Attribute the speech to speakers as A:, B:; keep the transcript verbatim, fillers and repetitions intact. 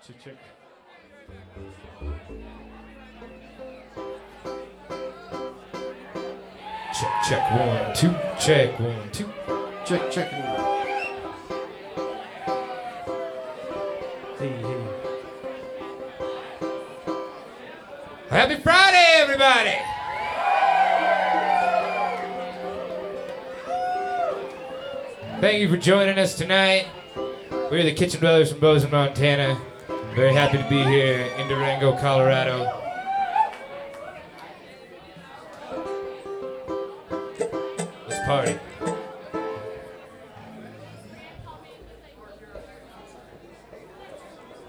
A: Check, check. Check, check, one, two, check, one, two.
B: Check, check.
A: Hey, hey. Happy Friday, everybody! Thank you for joining us tonight. We're the Kitchen Brothers from Bozeman, Montana. Very happy to be here in Durango, Colorado. Let's party.